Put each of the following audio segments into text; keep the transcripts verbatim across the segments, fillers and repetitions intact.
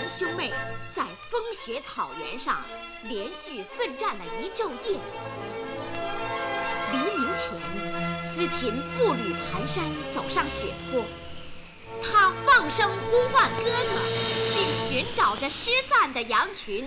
兄妹在风雪草原上连续奋战了一昼夜。黎明前，司琴步履蹒跚走上雪坡，他放声呼唤哥哥，并寻找着失散的羊群。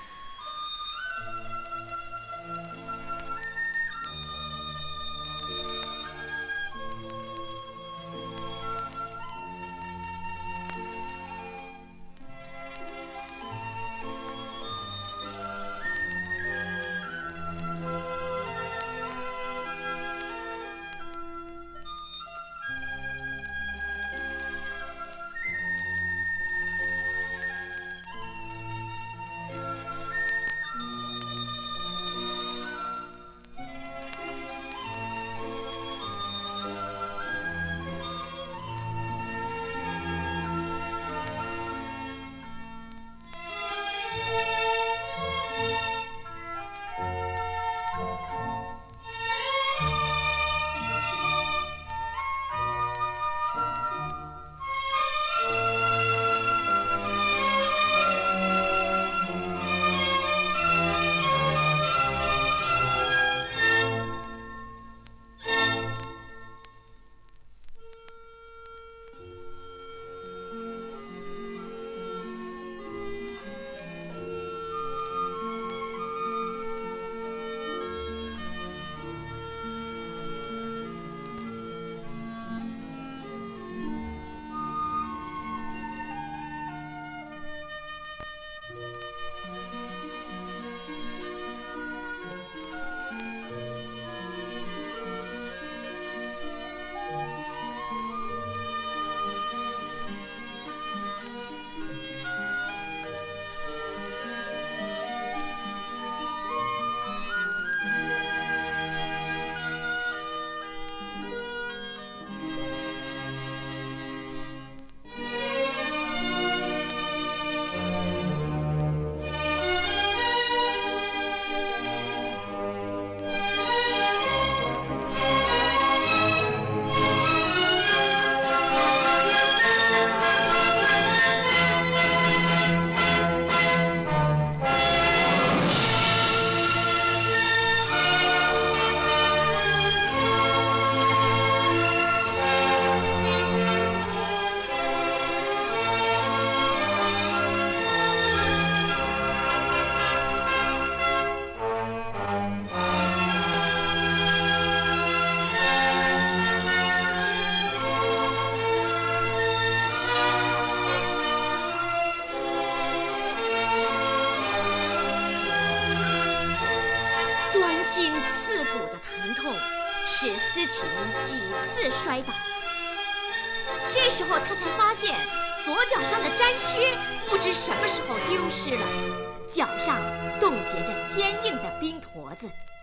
心刺骨的疼痛使司琴几次摔倒。这时候他才发现左脚上的毡靴不知什么时候丢失了，脚上冻结着坚硬的冰坨子。